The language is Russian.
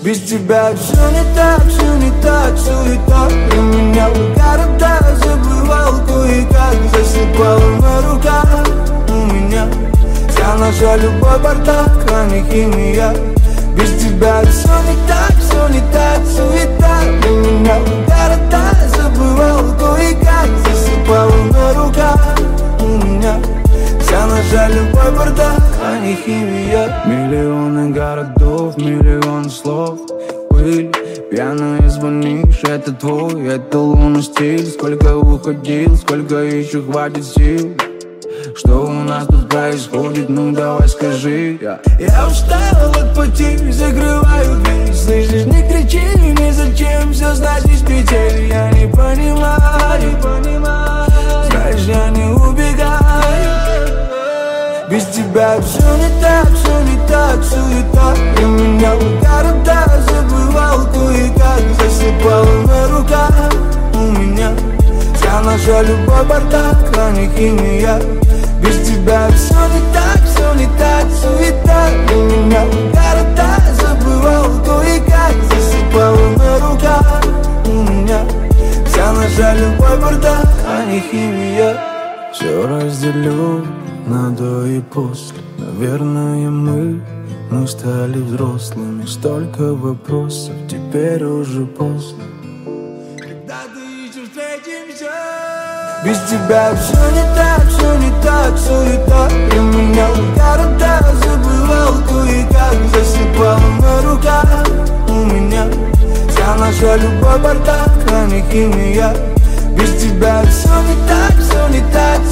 Без тебя все не так, суета. И меня в города забывал кое-как. Засыпала на руках у меня вся наша любовь, бардак, а не химия. Без тебя все не так, суета. И меня в города забывал кое-как. Засыпала на руках у меня вся наша любовь, бардак, а не химия. Миллионы городов, миллион слов, пыль, пьяная звонишь, это твой, это лунный стиль. Сколько уходил, сколько еще хватит сил. Что у нас тут происходит, ну давай скажи. Я устал от потерь, закрываю дверь. Слышишь, не кричи, ни зачем все знать из петель. Я не понимаю, знаешь, я не убегаю. Без тебя все не так, суета. И меня в города забывал кое-как. Засыпала на руках у меня вся наша любовь, бардак, а не химия. Без тебя все не так, суета. И меня в города забывал кое-как. Засыпала на руках у меня вся наша любовь, бардак, а не химия. Все разделю на до и после. Наверное, мы стали взрослыми. Столько вопросов, теперь уже поздно. Когда ты еще встретимся? Без тебя все не так, суета. И меня в города забывал кое-как. Засыпала на руках у меня вся наша любовь, бардак, а не химия. Без тебя все не так,